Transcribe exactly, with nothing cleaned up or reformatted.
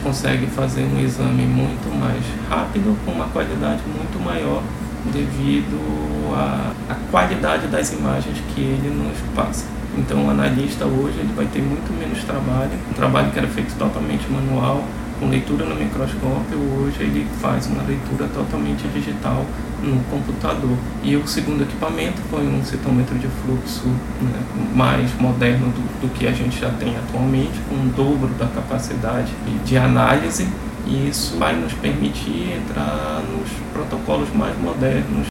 consegue fazer um exame muito mais rápido, com uma qualidade muito maior, devido à, à qualidade das imagens que ele nos passa. Então o analista hoje ele vai ter muito menos trabalho, um trabalho que era feito totalmente manual, com leitura no microscópio, hoje ele faz uma leitura totalmente digital no computador. E o segundo equipamento foi um citômetro de fluxo, né, mais moderno do, do que a gente já tem atualmente, com um dobro da capacidade de análise, e isso vai nos permitir entrar nos protocolos mais modernos